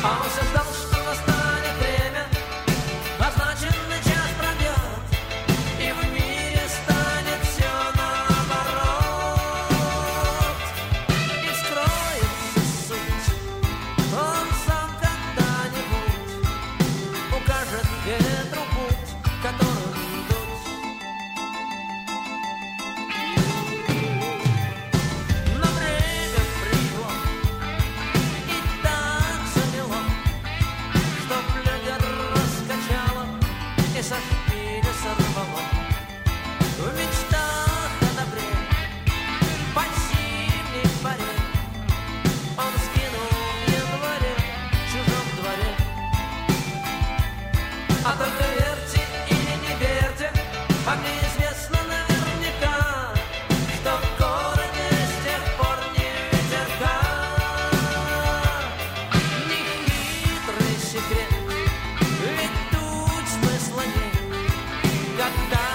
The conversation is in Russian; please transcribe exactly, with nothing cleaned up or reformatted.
А он все ждал, что настанет время, назначенный час пройдет, и в мире станет все наоборот. И вскроется суть, он сам когда-нибудь укажет ветру путь, которым идут. Но время пришло, и так замело, что флюгер раскачало и со шпиля сорвало. В мечтах о добре под зимней паре он скинул в январе в чужом дворе. А только верьте или не верьте, а мне известно наверняка, что в городе с тех пор не ветерка. Нехитрый секрет, ведь тут смысла нет, когда